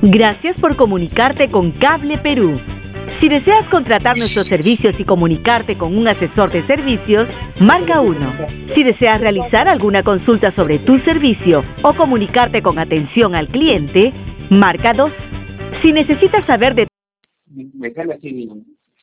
Gracias por comunicarte con Cable Perú. Si deseas contratar nuestros servicios y comunicarte con un asesor de servicios, marca 1. Si deseas realizar alguna consulta sobre tu servicio o comunicarte con atención al cliente, marca 2. Si necesitas saber de... Me sale así, digo.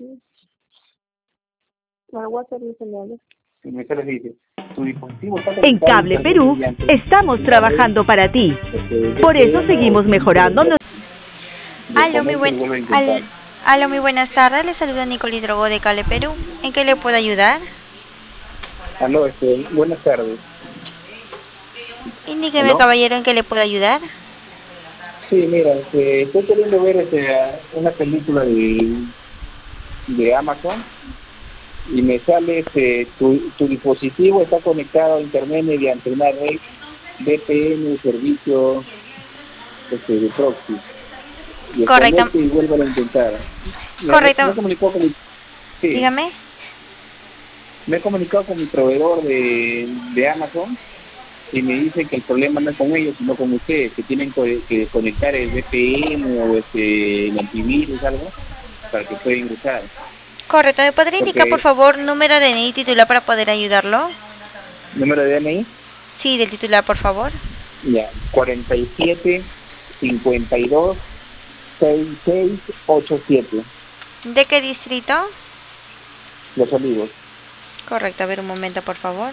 Me sale así, dice, tu dispositivo está En Cable Perú estamos trabajando para ti. Por eso seguimos mejorando. Aló, muy buenas tardes. Le saluda Nicole Drogo de Cable Perú. ¿En qué le puedo ayudar? Aló, buenas tardes. Indíqueme, ¿Aló? caballero, ¿en qué le puedo ayudar? Sí, mira, estoy queriendo ver una película de Amazon y me sale tu dispositivo está conectado a internet mediante una red VPN, servicio de proxy. Y Correcto. y vuelvo a intentar. Correcto. Me he comunicado con sí, Dígame. me he comunicado con mi proveedor de Amazon y me dicen que el problema no es con ellos, sino con ustedes, que tienen que conectar el VPN o el antivirus, algo, para que pueda ingresar. Correcto. ¿Me podría indicar, por favor, número de DNI y titular para poder ayudarlo? ¿Número de DNI? Sí, del titular, por favor. Ya, 47 52 66 87. ¿De qué distrito? Los Olivos. Correcto. A ver, un momento, por favor.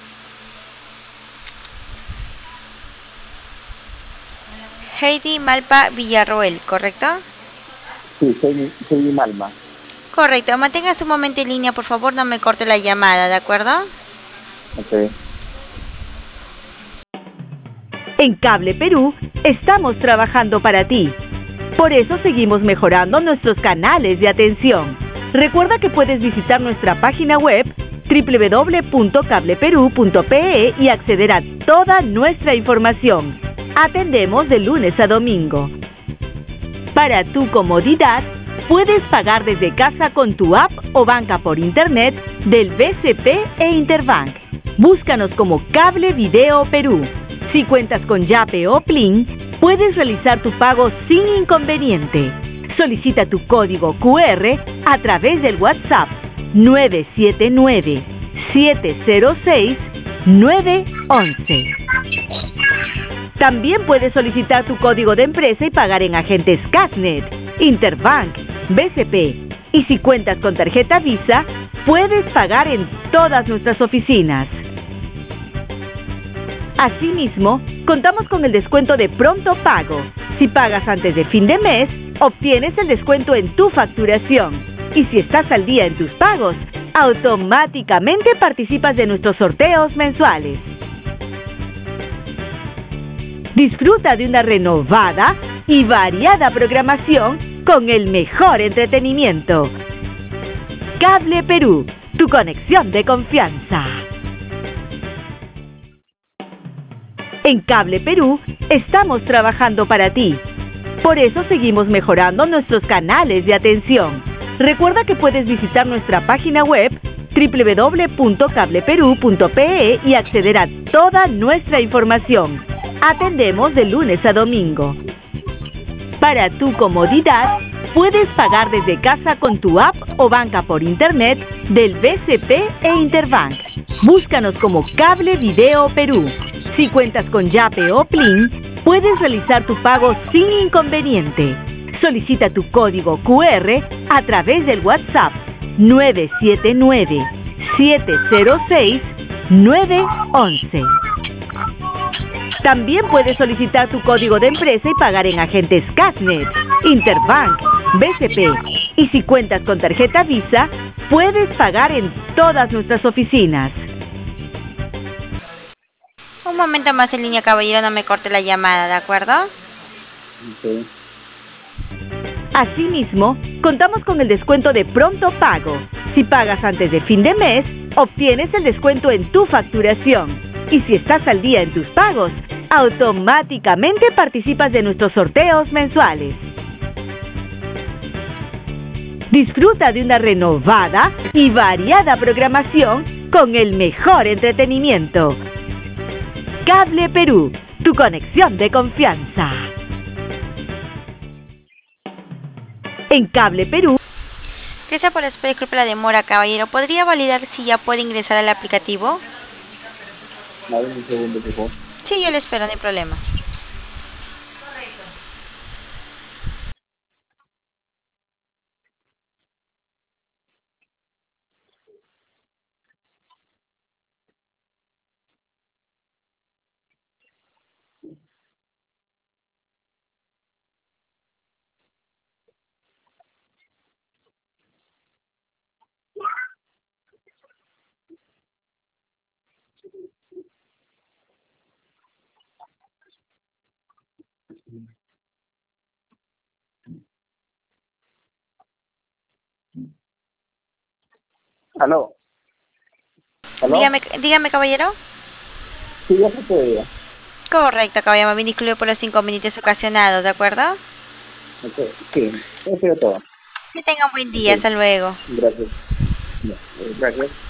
Heidi Malpa Villarroel, ¿correcto? Sí, soy Malma. Correcto. Manténgase un momento en línea, por favor. No me corte la llamada, ¿de acuerdo? Ok. En Cable Perú estamos trabajando para ti. Por eso seguimos mejorando nuestros canales de atención. Recuerda que puedes visitar nuestra página web www.cableperú.pe y acceder a toda nuestra información. Atendemos de lunes a domingo. Para tu comodidad, puedes pagar desde casa con tu app o banca por internet del BCP e Interbank. Búscanos como Cable Video Perú. Si cuentas con Yape o Plin, puedes realizar tu pago sin inconveniente. Solicita tu código QR a través del WhatsApp 979-706-911. También puedes solicitar tu código de empresa y pagar en agentes Casnet, Interbank, BCP. Y si cuentas con tarjeta Visa, puedes pagar en todas nuestras oficinas. Asimismo, contamos con el descuento de pronto pago. Si pagas antes de fin de mes, obtienes el descuento en tu facturación. Y si estás al día en tus pagos, automáticamente participas de nuestros sorteos mensuales. Disfruta de una renovada y variada programación con el mejor entretenimiento. Cable Perú, tu conexión de confianza. En Cable Perú estamos trabajando para ti. Por eso seguimos mejorando nuestros canales de atención. Recuerda que puedes visitar nuestra página web www.cableperú.pe y acceder a toda nuestra información. Atendemos de lunes a domingo. Para tu comodidad, puedes pagar desde casa con tu app o banca por internet del BCP e Interbank. Búscanos como Cable Video Perú. Si cuentas con Yape o Plin, puedes realizar tu pago sin inconveniente. Solicita tu código QR a través del WhatsApp 979-706-911. También puedes solicitar tu código de empresa y pagar en agentes Casnet, Interbank, BCP. Y si cuentas con tarjeta Visa, puedes pagar en todas nuestras oficinas. Un momento más en línea, caballero. No me corte la llamada, ¿de acuerdo? Okay. Asimismo, contamos con el descuento de pronto pago. Si pagas antes de fin de mes, obtienes el descuento en tu facturación. Y si estás al día en tus pagos, automáticamente participas de nuestros sorteos mensuales. Disfruta de una renovada y variada programación con el mejor entretenimiento. Cable Perú, tu conexión de confianza. En Cable Perú. Gracias por disculpe la demora, caballero. ¿Podría validar si ya puede ingresar al aplicativo? A ver, un segundo, por favor. Sí, yo le espero, no hay problema. ¿Aló? ¿Aló? Dígame, caballero. Sí, ya se puede ya. Correcto, caballero. Me disculpe por los inconvenientes ocasionados, ¿de acuerdo? Okay. Sí, eso es todo. Que tenga un buen día. Okay. Hasta luego. Gracias. Gracias.